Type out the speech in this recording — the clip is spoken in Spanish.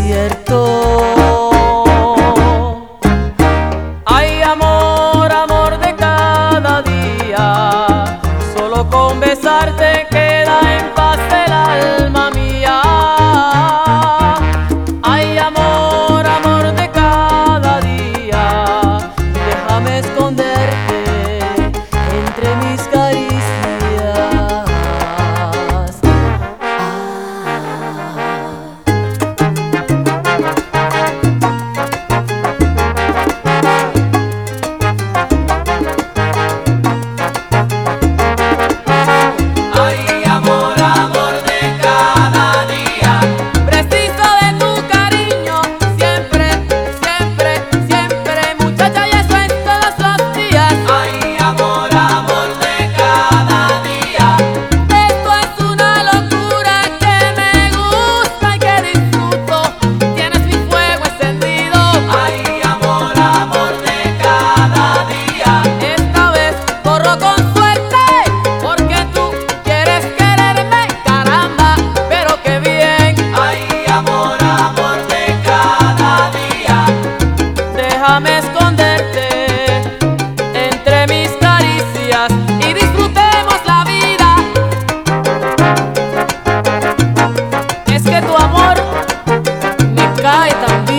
desierto. Ay, amor, amor de cada día, solo con besarte queda en paz el alma mía. Ay, amor, amor de cada día, déjame esconderte entre mis caricias. Déjame esconderte entre mis caricias y disfrutemos la vida. Es que tu amor me cae tan bien.